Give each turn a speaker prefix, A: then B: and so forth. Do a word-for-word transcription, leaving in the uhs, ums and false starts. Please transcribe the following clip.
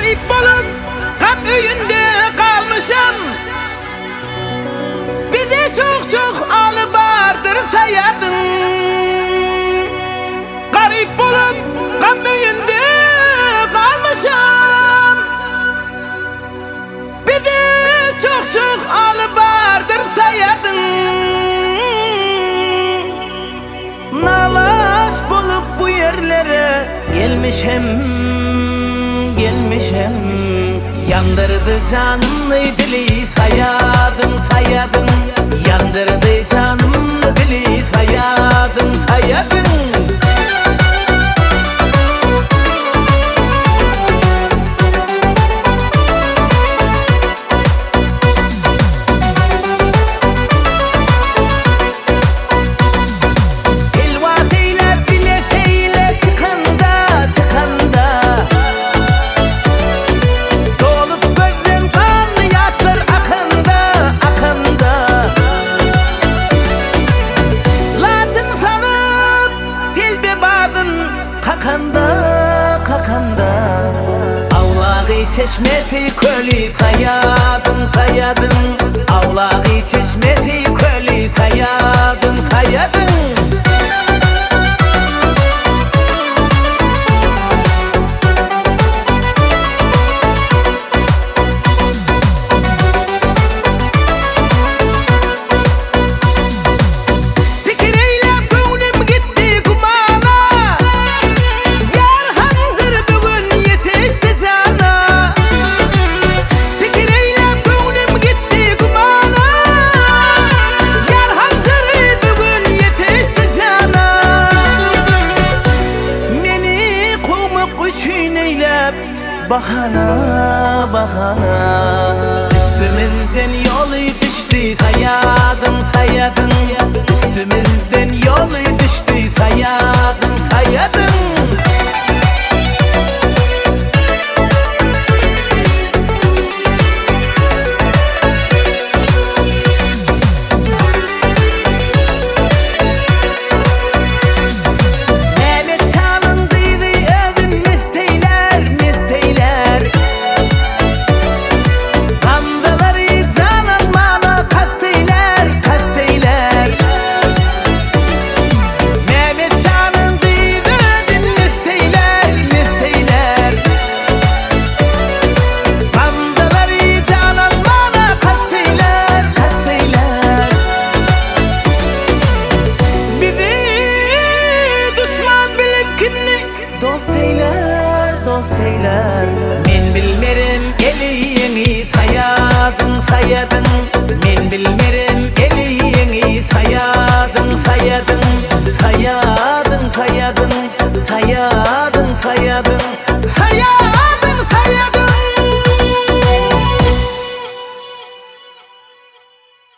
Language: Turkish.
A: Garip bolup gam öyünde kalmışam. Bize çok çok alı bardır sayadın. Garip bolup gam öyünde kalmışam. Bize çok çok alı bardır sayadın. Nalaş bolup bu yerlere gelmişem, gelmişem. Yandırdı canımlı dili sayadın, sayadın. Yandırdı canımlı dili sayadın, sayadın. Kakanda, kakanda Avlağı çeşmesi kölü sayadın, sayadın. Avlağı çeşmesi kölü sayadın, sayadın. Bahana, bahana Üstümüzden yolu düştü sayadın, sayadın. Üstümüzden yolu düştü sayadın, sayadın. Dost eyler, dost eyler. Men bilmerim eli yeni sayadın, sayadın.